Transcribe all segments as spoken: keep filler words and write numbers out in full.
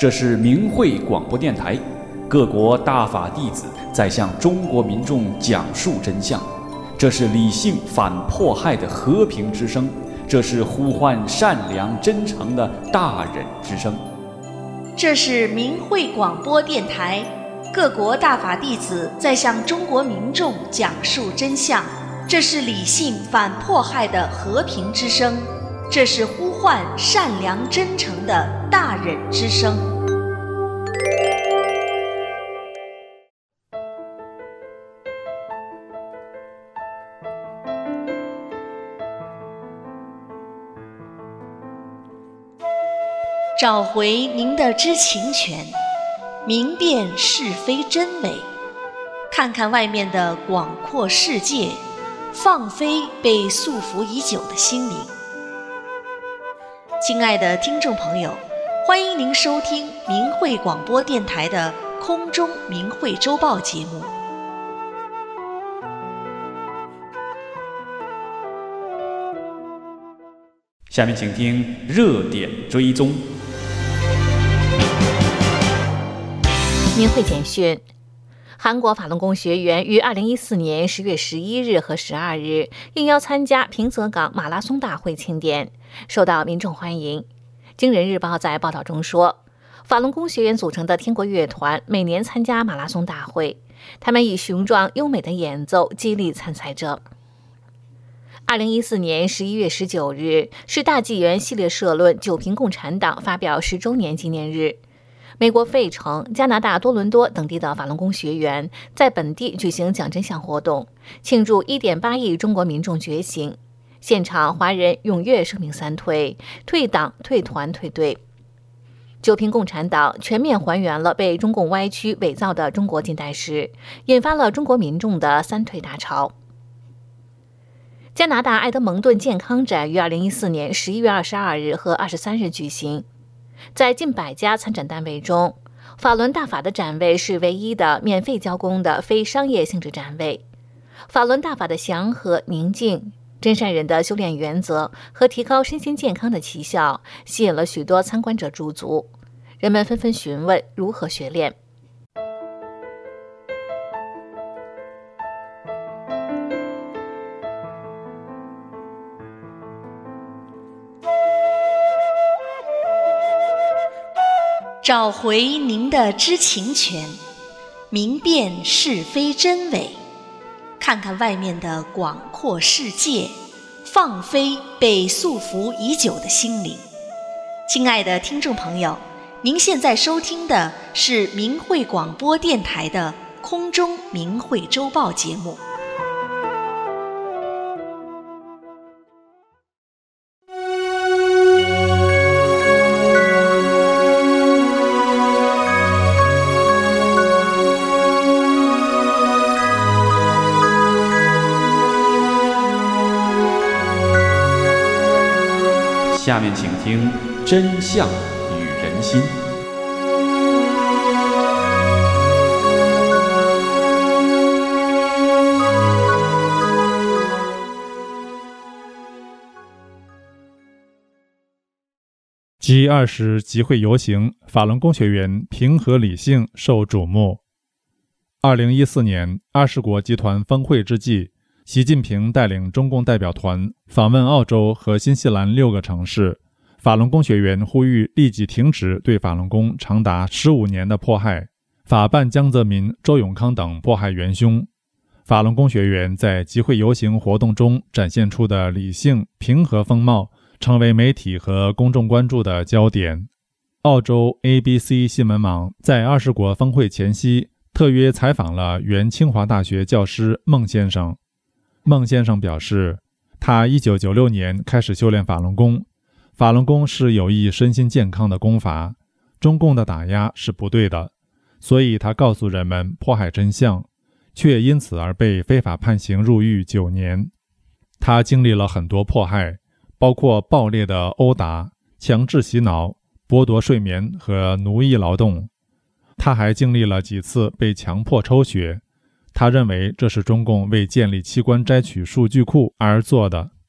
这是明慧广播电台，各国大法弟子在向中国民众讲述真相。这是理性反迫害的和平之声，这是呼唤善良真诚的大忍之声。 这是明慧广播电台，各国大法弟子在向中国民众讲述真相。这是理性反迫害的和平之声，这是呼唤善良真诚的大忍之声。找回您的知情权，明辨是非真伪，看看外面的广阔世界，放飞被束缚已久的心灵。亲爱的听众朋友，欢迎您收听明慧广播电台的空中明慧周报节目。 下面请听热点追踪。 明慧简讯：韩国法轮功学员于二零一四年十月十一日和十二日应邀参加平泽港马拉松大会庆典，受到民众欢迎。京人日报在报道中说，法轮功学员组成的天国乐团每年参加马拉松大会，他们以雄壮优美的演奏激励参赛者。二零一四年十一月十九日是大纪元系列社论九评共产党发表十周年纪念日。美国费城、加拿大多伦多等地的法轮功学员在本地举行讲真相活动，庆祝 一点八亿中国民众觉醒。现场华人踊跃声明三退：退党、退团、退队。九评共产党全面还原了被中共歪曲伪造的中国近代史，引发了中国民众的三退大潮。加拿大埃德蒙顿健康展于二零一四年十一月二十二日和二十三日举行。在近百家参展单位中，法轮大法的展位是唯一的免费交工的非商业性质展位。法轮大法的祥和、宁静、真善人的修炼原则和提高身心健康的奇效，吸引了许多参观者驻足。人们纷纷询问如何学练。 找回您的知情权，明辨是非真伪，看看外面的广阔世界，放飞被束缚已久的心灵。亲爱的听众朋友，您现在收听的是明慧广播电台的空中明慧周报节目。 下面请听真相与人心。 G 二十集会游行，法轮功学员平和理性受瞩目。二零一四年二十国集团峰会之际，习近平带领中共代表团访问澳洲和新西兰六个城市，法轮功学员呼吁立即停止对法轮功长达十五年的迫害，法办江泽民、周永康等迫害元凶。法轮功学员在集会游行活动中展现出的理性平和风貌，成为媒体和公众关注的焦点。澳洲 A B C 新闻网在二十国峰会前夕特约采访了原清华大学教师孟先生。孟先生表示，他一九九六年开始修炼法轮功，法轮功是有益身心健康的功法，中共的打压是不对的，所以他告诉人们迫害真相，却因此而被非法判刑入狱九年。他经历了很多迫害，包括暴烈的殴打、强制洗脑、剥夺睡眠和奴役劳动。他还经历了几次被强迫抽血，他认为这是中共为建立器官摘取数据库而做的。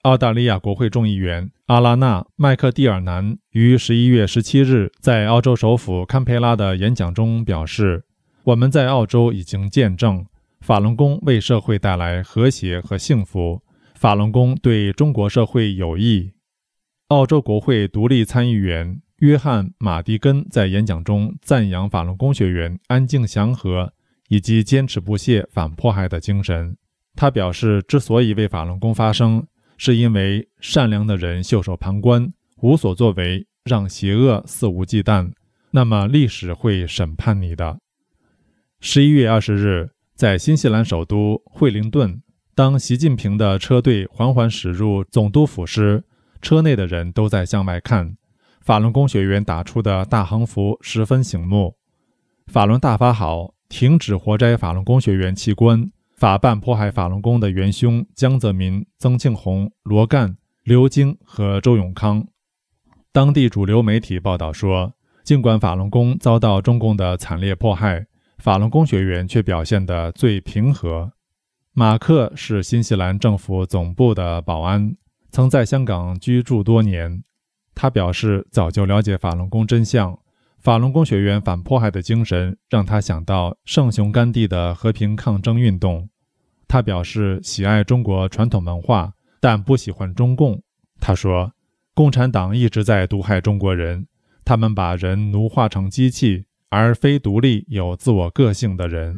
澳大利亚国会众议员阿拉纳·麦克蒂尔南于十一月十七日在澳洲首府堪培拉的演讲中表示，我们在澳洲已经见证法轮功为社会带来和谐和幸福，法轮功对中国社会有益。澳洲国会独立参议员约翰·马蒂根在演讲中赞扬法轮功学员安静祥和以及坚持不懈反迫害的精神。他表示，之所以为法轮功发声，是因为善良的人袖手旁观，无所作为，让邪恶肆无忌惮，那么历史会审判你的。十一月二十日，在新西兰首都惠灵顿，当习近平的车队缓缓驶入总督府时，车内的人都在向外看。法轮功学员打出的大横幅十分醒目：法轮大法好，停止活摘法轮功学员器官，法办迫害法轮功的元凶江泽民、曾庆红、罗干、刘晶和周永康。当地主流媒体报道说，尽管法轮功遭到中共的惨烈迫害，法轮功学员却表现得最平和。马克是新西兰政府总部的保安，曾在香港居住多年。他表示早就了解法轮功真相，法轮功学员反迫害的精神让他想到圣雄甘地的和平抗争运动。他表示喜爱中国传统文化，但不喜欢中共。他说，共产党一直在毒害中国人，他们把人奴化成机器，而非独立有自我个性的人。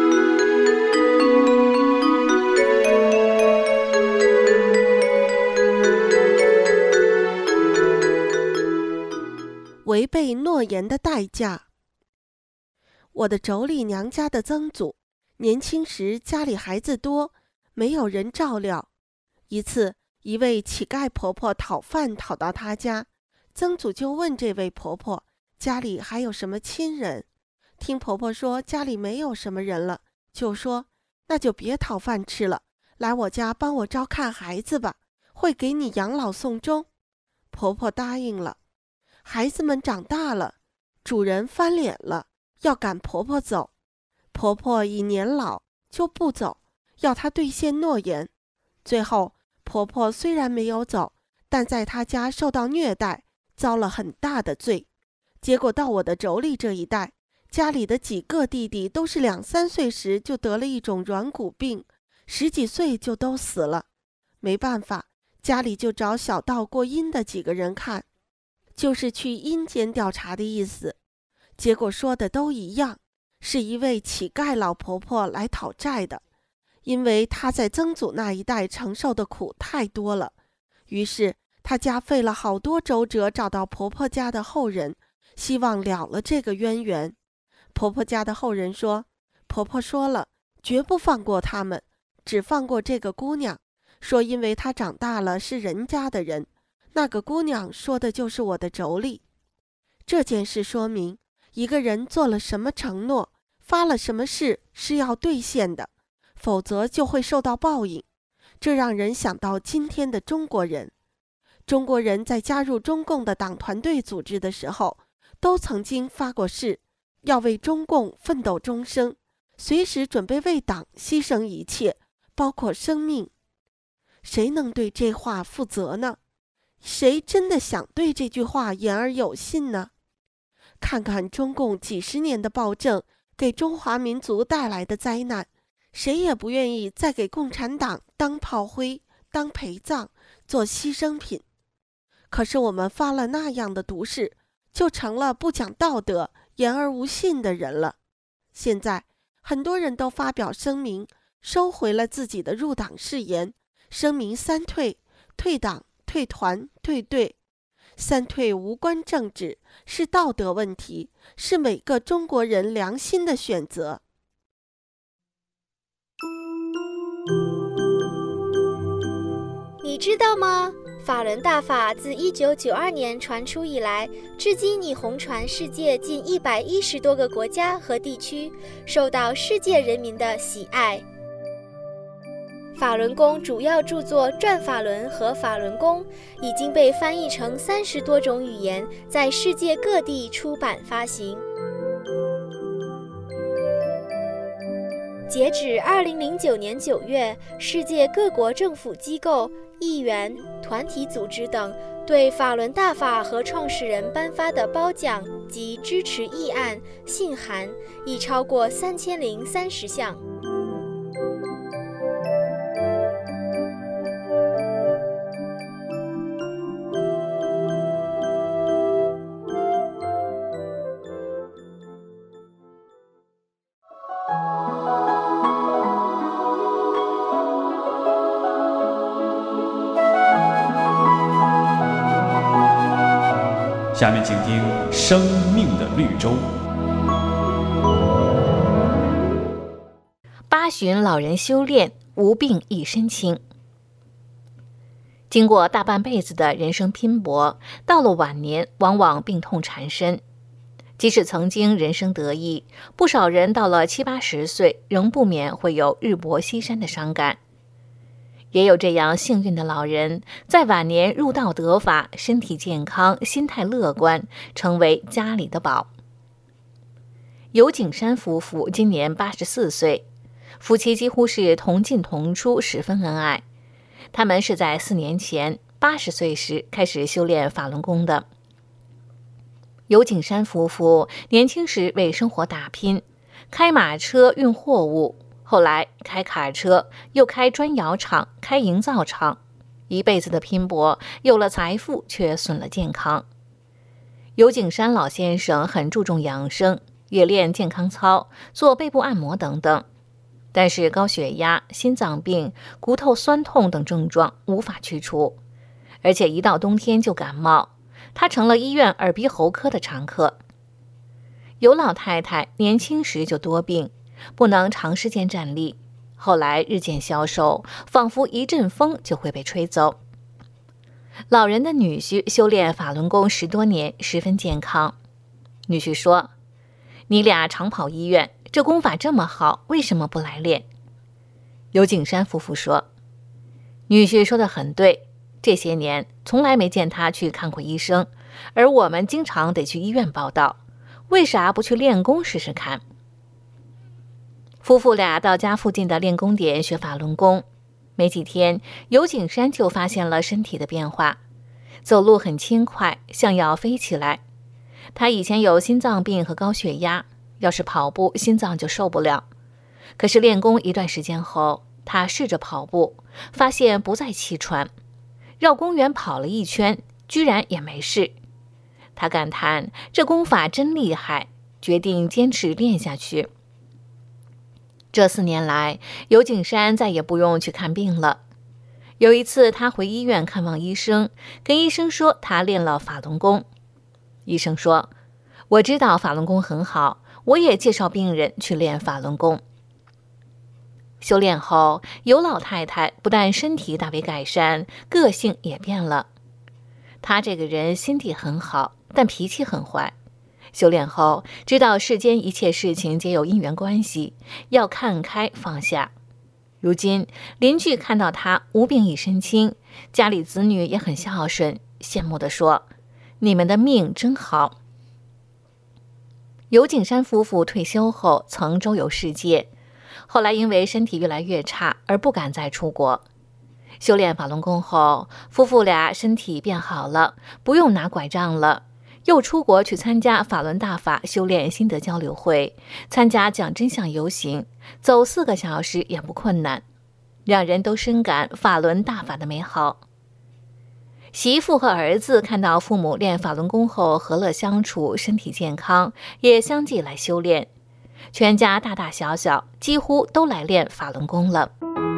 违背诺言的代价。我的妯娌娘家的曾祖年轻时家里孩子多，没有人照料。一次，一位乞丐婆婆讨饭讨到她家，曾祖就问这位婆婆家里还有什么亲人。听婆婆说家里没有什么人了，就说那就别讨饭吃了，来我家帮我照看孩子吧，会给你养老送终。婆婆答应了。孩子们长大了，主人翻脸了，要赶婆婆走。婆婆已年老，就不走，要她兑现诺言。最后，婆婆虽然没有走，但在她家受到虐待，遭了很大的罪。结果到我的妯娌这一代，家里的几个弟弟都是两三岁时就得了一种软骨病，十几岁就都死了。没办法，家里就找小道过阴的几个人看，就是去阴间调查的意思。结果说的都一样，是一位乞丐老婆婆来讨债的，因为她在曾祖那一代承受的苦太多了，于是她家费了好多周折找到婆婆家的后人，希望了了这个渊源。婆婆家的后人说，婆婆说了，绝不放过他们，只放过这个姑娘，说因为她长大了是人家的人。那个姑娘说的就是我的妯娌。这件事说明，一个人做了什么承诺，发了什么誓是要兑现的，否则就会受到报应。这让人想到今天的中国人。中国人在加入中共的党团队组织的时候，都曾经发过誓，要为中共奋斗终生，随时准备为党牺牲一切，包括生命。谁能对这话负责呢？谁真的想对这句话言而有信呢？看看中共几十年的暴政给中华民族带来的灾难，谁也不愿意再给共产党当炮灰、当陪葬、做牺牲品。可是我们发了那样的毒誓，就成了不讲道德、言而无信的人了。现在很多人都发表声明，收回了自己的入党誓言，声明三退：退党、退团、退队。三退无关政治，是道德问题，是每个中国人良心的选择。 你知道吗？法轮大法自一九九二年传出以来，至今已红传世界近一百一十多个国家和地区，受到世界人民的喜爱。法轮功主要著作《转法轮》和《法轮功》已经被翻译成三十多种语言，在世界各地出版发行。 截止二零零九年九月，世界各国政府机构、议员、团体组织等对法轮大法和创始人颁发的褒奖及支持议案、信函已超过三千零三十项。 下面请听《生命的绿洲》。 八旬老人修炼，无病一身轻。经过大半辈子的人生拼搏，到了晚年，往往病痛缠身。即使曾经人生得意，不少人到了七八十岁，仍不免会有日薄西山的伤感。也有这样幸运的老人，在晚年入道得法，身体健康，心态乐观，成为家里的宝。尤景山夫妇今年八十四岁，夫妻几乎是同进同出，十分恩爱。他们是在四年前八十岁时开始修炼法轮功的。尤景山夫妇年轻时为生活打拼，开马车运货物，后来开卡车，又开砖窑厂，开营造厂，一辈子的拼搏，有了财富却损了健康。尤景山老先生很注重养生，也练健康操，做背部按摩等等，但是高血压、心脏病、骨头酸痛等症状无法去除，而且一到冬天就感冒，他成了医院耳鼻喉科的常客。尤老太太年轻时就多病，不能长时间站立，后来日渐消瘦，仿佛一阵风就会被吹走。老人的女婿修炼法轮功十多年，十分健康。女婿说：“你俩常跑医院，这功法这么好，为什么不来练？”尤景山夫妇说：“女婿说得很对，这些年从来没见他去看过医生，而我们经常得去医院报到，为啥不去练功试试看？”夫妇俩到家附近的练功点学法轮功，没几天，尤景山就发现了身体的变化，走路很轻快，像要飞起来。他以前有心脏病和高血压，要是跑步，心脏就受不了。可是练功一段时间后，他试着跑步，发现不再气喘，绕公园跑了一圈，居然也没事。他感叹这功法真厉害，决定坚持练下去。这四年来，尤景山再也不用去看病了。有一次，他回医院看望医生，跟医生说他练了法轮功。医生说：“我知道法轮功很好，我也介绍病人去练法轮功。”修炼后，尤老太太不但身体大为改善，个性也变了。她这个人心地很好，但脾气很坏。修炼后，知道世间一切事情皆有因缘关系，要看开放下。如今邻居看到他无病一身轻，家里子女也很孝顺，羡慕地说：“你们的命真好。”尤景山夫妇退休后曾周游世界，后来因为身体越来越差而不敢再出国。修炼法轮功后，夫妇俩身体变好了，不用拿拐杖了，又出国去参加法轮大法修炼心得交流会，参加讲真相游行，走四个小时也不困难，两人都深感法轮大法的美好。媳妇和儿子看到父母练法轮功后和乐相处，身体健康，也相继来修炼，全家大大小小几乎都来练法轮功了。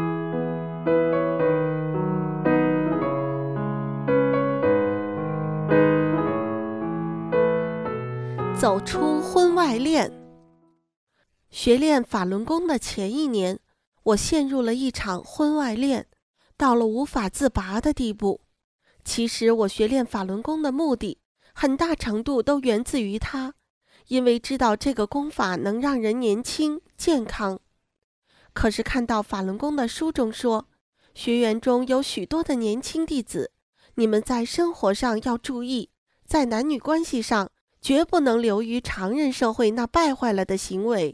走出婚外恋。学练法轮功的前一年，我陷入了一场婚外恋，到了无法自拔的地步。其实我学练法轮功的目的，很大程度都源自于它，因为知道这个功法能让人年轻健康。可是看到法轮功的书中说，学员中有许多的年轻弟子，你们在生活上要注意，在男女关系上绝不能流于常人社会那败坏了的行为，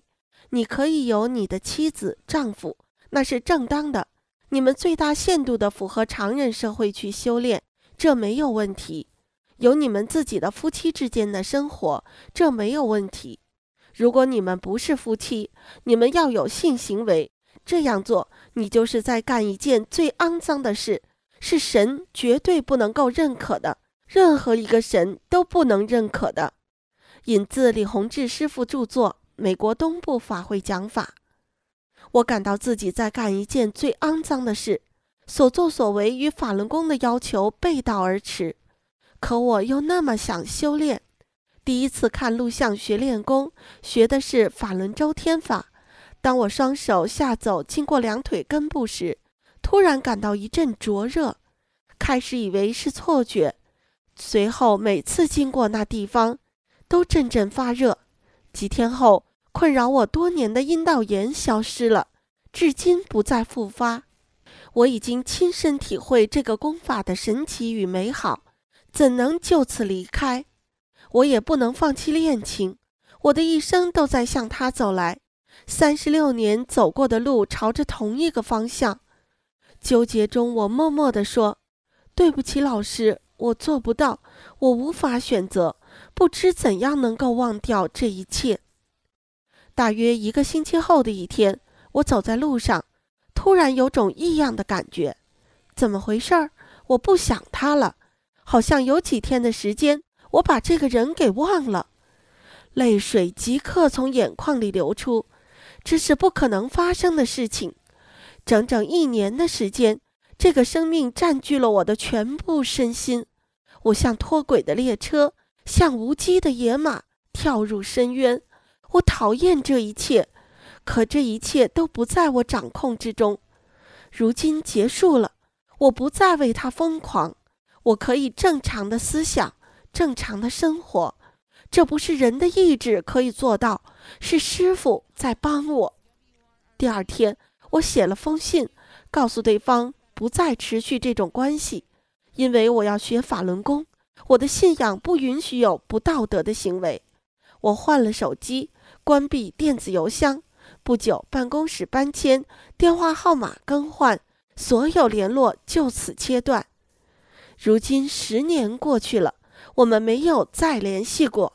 你可以有你的妻子、丈夫，那是正当的。你们最大限度地符合常人社会去修炼，这没有问题。有你们自己的夫妻之间的生活，这没有问题。如果你们不是夫妻，你们要有性行为，这样做，你就是在干一件最肮脏的事，是神绝对不能够认可的，任何一个神都不能认可的。引自李洪志师父著作《美国东部法会讲法》。我感到自己在干一件最肮脏的事，所作所为与法轮功的要求背道而驰，可我又那么想修炼。第一次看录像学练功，学的是法轮周天法。当我双手下走经过两腿根部时，突然感到一阵灼热，开始以为是错觉，随后每次经过那地方都阵阵发热。几天后，困扰我多年的阴道炎消失了，至今不再复发。我已经亲身体会这个功法的神奇与美好，怎能就此离开？我也不能放弃练琴，我的一生都在向它走来，三十六年走过的路朝着同一个方向。纠结中，我默默地说：对不起老师，我做不到，我无法选择，不知怎样能够忘掉这一切。大约一个星期后的一天，我走在路上，突然有种异样的感觉。怎么回事儿？我不想他了，好像有几天的时间，我把这个人给忘了。泪水即刻从眼眶里流出，这是不可能发生的事情。整整一年的时间，这个生命占据了我的全部身心。我像脱轨的列车，像无机的野马，跳入深渊。我讨厌这一切，可这一切都不在我掌控之中。如今结束了，我不再为它疯狂，我可以正常的思想，正常的生活。这不是人的意志可以做到，是师父在帮我。第二天，我写了封信，告诉对方不再持续这种关系，因为我要学法轮功，我的信仰不允许有不道德的行为。我换了手机，关闭电子邮箱，不久办公室搬迁，电话号码更换，所有联络就此切断。如今十年过去了，我们没有再联系过。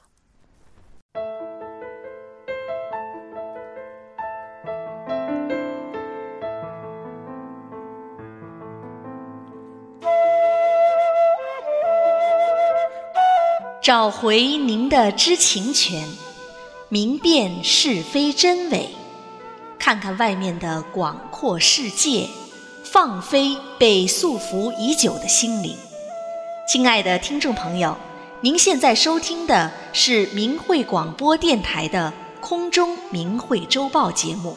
找回您的知情权，明辨是非真伪，看看外面的广阔世界，放飞被束缚已久的心灵。亲爱的听众朋友，您现在收听的是明慧广播电台的空中明慧周报节目。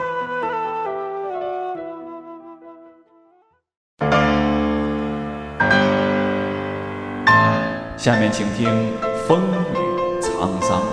下面请听风雨沧桑。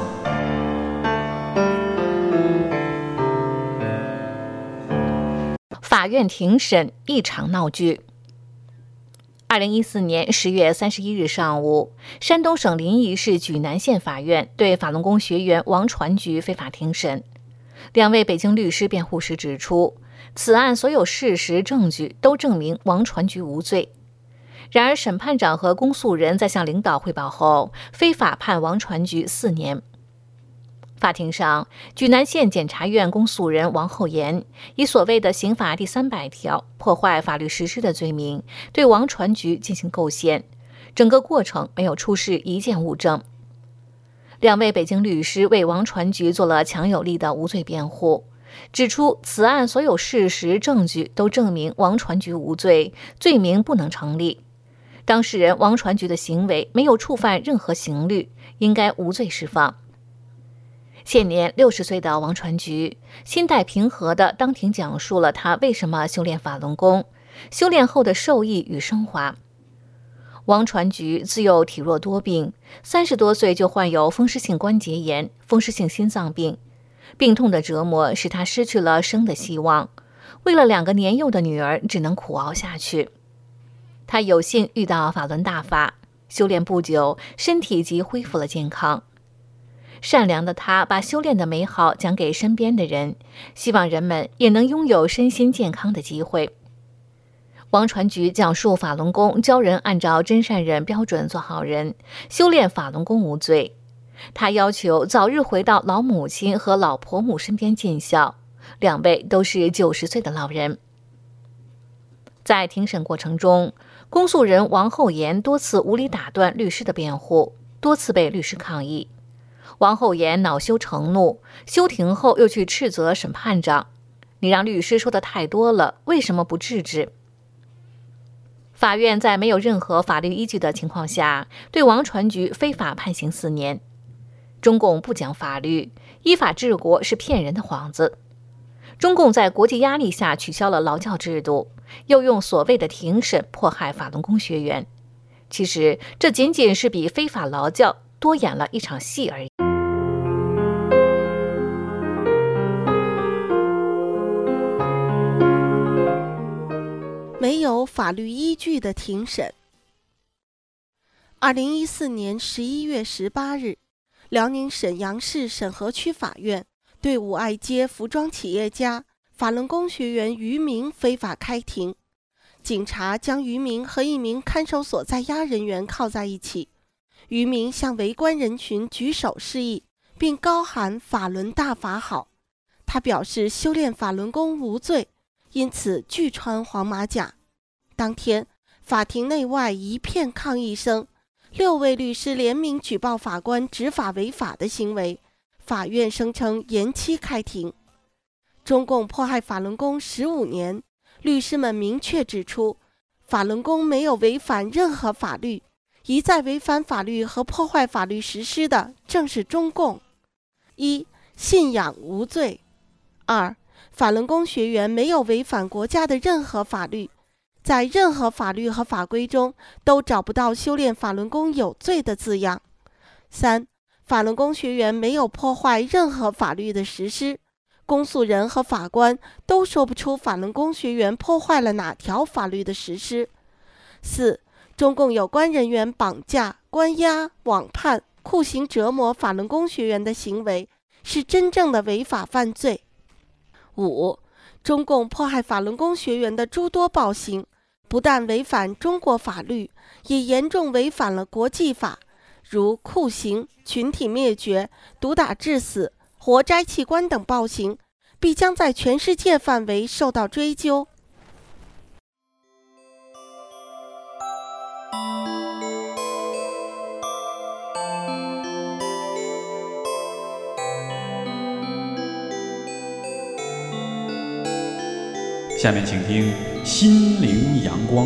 法院庭审一场闹剧。二零一四年十月三十一日上午，山东省临沂市莒南县法院对法轮功学员王传菊非法庭审。两位北京律师辩护时指出，此案所有事实证据都证明王传菊无罪。然而，审判长和公诉人在向领导汇报后，非法判王传菊四年。法庭上，莒南县检察院公诉人王厚岩以所谓的刑法第三百条破坏法律实施的罪名，对王传菊进行构陷，整个过程没有出示一件物证。两位北京律师为王传菊做了强有力的无罪辩护，指出此案所有事实证据都证明王传菊无罪，罪名不能成立。当事人王传菊的行为没有触犯任何刑律，应该无罪释放。现年六十岁的王传菊心态平和地当庭讲述了他为什么修炼法轮功，修炼后的受益与升华。王传菊自幼体弱多病，三十多岁就患有风湿性关节炎、风湿性心脏病，病痛的折磨使他失去了生的希望，为了两个年幼的女儿，只能苦熬下去。他有幸遇到法轮大法，修炼不久，身体即恢复了健康。 善良的他把修炼的美好讲给身边的人，希望人们也能拥有身心健康的机会。王传菊讲述法轮功教人按照真善忍标准做好人，修炼法轮功无罪。他要求早日回到老母亲和老婆母身边尽孝，两位都是九十岁的老人。在庭审过程中，公诉人王厚岩多次无理打断律师的辩护，多次被律师抗议。王厚岩恼羞成怒，休庭后又去斥责审判长：“你让律师说的太多了，为什么不制止？”法院在没有任何法律依据的情况下，对王传菊非法判刑四年。中共不讲法律，依法治国是骗人的幌子。中共在国际压力下取消了劳教制度，又用所谓的庭审迫害法轮功学员。其实这仅仅是比非法劳教多演了一场戏而已。 没有法律依据的庭审。二零一四年十一月十八日，辽宁沈阳市沈河区法院对五爱街服装企业家法轮功学员于明非法开庭。警察将于明和一名看守所在押人员铐在一起，于明向围观人群举手示意，并高喊法轮大法好。他表示修炼法轮功无罪，因此拒穿黄马甲。当天，法庭内外一片抗议声，六位律师联名举报法官执法违法的行为，法院声称延期开庭。中共迫害法轮功十五年，律师们明确指出，法轮功没有违反任何法律，一再违反法律和破坏法律实施的正是中共。一、信仰无罪。二、法轮功学员没有违反国家的任何法律，在任何法律和法规中都找不到修炼法轮功有罪的字样。三、法轮功学员没有破坏任何法律的实施，公诉人和法官都说不出法轮功学员破坏了哪条法律的实施。四、中共有关人员绑架、关押、网判、酷刑折磨法轮功学员的行为是真正的违法犯罪。五、中共迫害法轮功学员的诸多暴行，不但违反中国法律，也严重违反了国际法，如酷刑、群体灭绝、毒打致死、活摘器官等暴行，必将在全世界范围受到追究。 下面请听《心灵阳光》。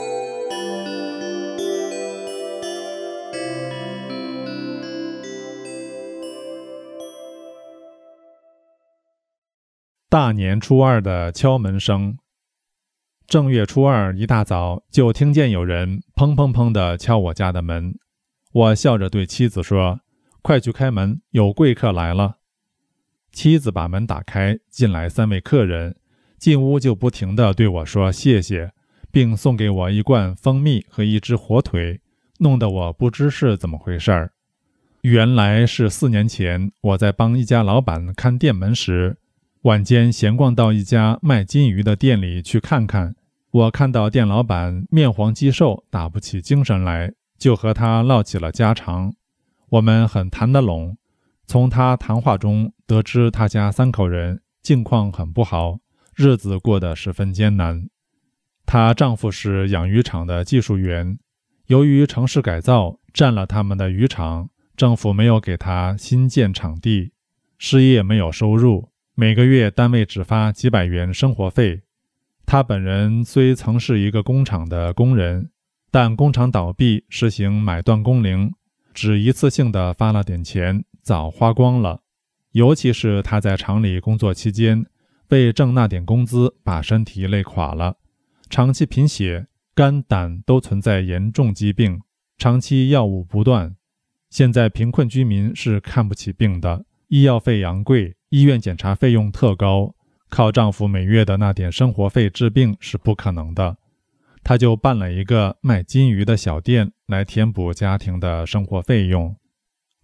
大年初二的敲门声。正月初二一大早，就听见有人砰砰砰地敲我家的门。我笑着对妻子说：“快去开门，有贵客来了。”妻子把门打开，进来三位客人。进屋就不停地对我说谢谢，并送给我一罐蜂蜜和一只火腿，弄得我不知是怎么回事儿。原来是四年前我在帮一家老板看店门时，晚间闲逛到一家卖金鱼的店里去看看，我看到店老板面黄肌瘦，打不起精神来，就和他唠起了家常。我们很谈得拢，从他谈话中得知他家三口人境况很不好，日子过得十分艰难。她丈夫是养鱼场的技术员，由于城市改造占了他们的渔场，政府没有给她新建场地，失业没有收入，每个月单位只发几百元生活费。她本人虽曾是一个工厂的工人，但工厂倒闭实行买断工龄，只一次性的发了点钱，早花光了。尤其是她在厂里工作期间，为挣那点工资把身体累垮了，长期贫血，肝胆都存在严重疾病，长期药物不断。现在贫困居民是看不起病的，医药费昂贵，医院检查费用特高，靠丈夫每月的那点生活费治病是不可能的。她就办了一个卖金鱼的小店来填补家庭的生活费用。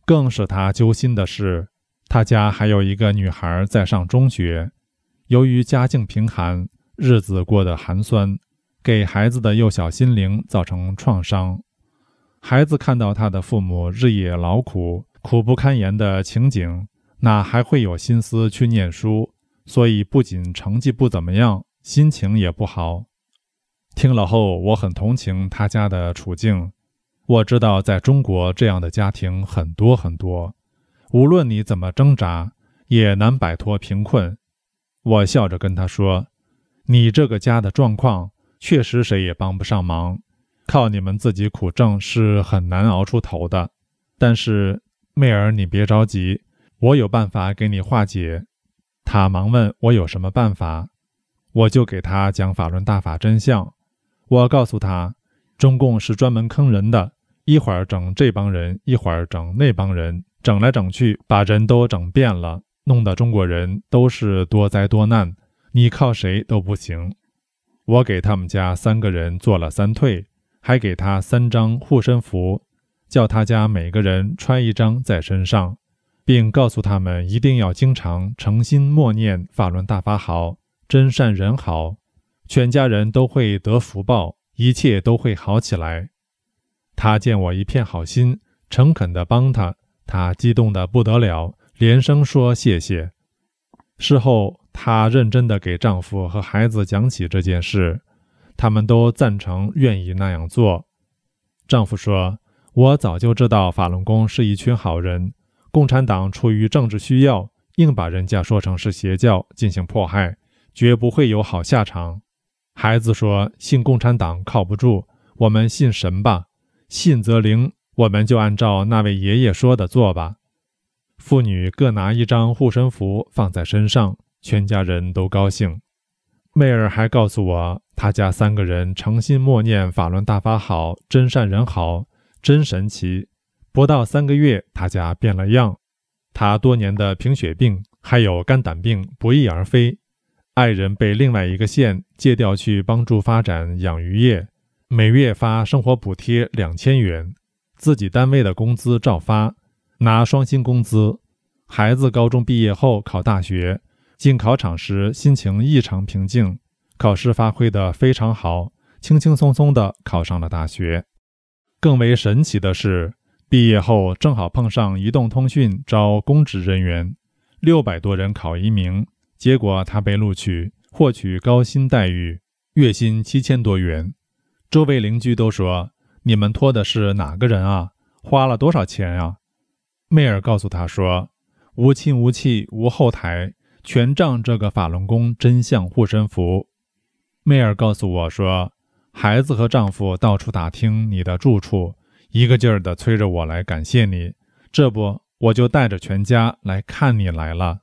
更使他揪心的是，他家还有一个女孩在上中学，由于家境贫寒，日子过得寒酸，给孩子的幼小心灵造成创伤。孩子看到他的父母日夜劳苦，苦不堪言的情景，哪还会有心思去念书？所以不仅成绩不怎么样，心情也不好。听了后，我很同情他家的处境。我知道在中国这样的家庭很多很多，无论你怎么挣扎，也难摆脱贫困。我笑着跟他说，你这个家的状况，确实谁也帮不上忙，靠你们自己苦挣是很难熬出头的。但是妹儿，你别着急，我有办法给你化解。他忙问我有什么办法，我就给他讲法轮大法真相。我告诉他，中共是专门坑人的，一会儿整这帮人，一会儿整那帮人，整来整去，把人都整遍了，弄得中国人都是多灾多难，你靠谁都不行。我给他们家三个人做了三退，还给他三张护身符，叫他家每个人穿一张在身上，并告诉他们一定要经常诚心默念法轮大法好，真善人好，全家人都会得福报，一切都会好起来。他见我一片好心，诚恳地帮他，他激动得不得了，连声说谢谢。事后她认真地给丈夫和孩子讲起这件事，他们都赞成愿意那样做。丈夫说，我早就知道法轮功是一群好人，共产党出于政治需要，硬把人家说成是邪教进行迫害，绝不会有好下场。孩子说，信共产党靠不住，我们信神吧，信则灵，我们就按照那位爷爷说的做吧。父女各拿一张护身符放在身上，全家人都高兴。妹儿还告诉我，他家三个人诚心默念法轮大法好，真善人好，真神奇。不到三个月，他家变了样。他多年的贫血病还有肝胆病不翼而飞，爱人被另外一个县借调去帮助发展养鱼业，每月发生活补贴两千元，自己单位的工资照发，拿双薪工资。孩子高中毕业后考大学，进考场时心情异常平静，考试发挥得非常好，轻轻松松地考上了大学。更为神奇的是，毕业后正好碰上移动通讯招公职人员，六百多人考一名，结果他被录取，获取高薪待遇，月薪七千多元。周围邻居都说，你们托的是哪个人啊？花了多少钱啊？妹儿告诉他说，无亲无戚无后台，全仗这个法轮功真相护身符。妹儿告诉我说，孩子和丈夫到处打听你的住处，一个劲儿地催着我来感谢你，这不我就带着全家来看你来了。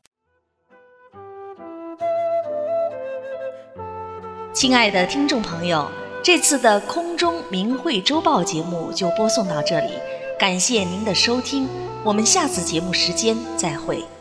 亲爱的听众朋友，这次的空中明慧周报节目就播送到这里，感谢您的收听，我们下次节目时间再会。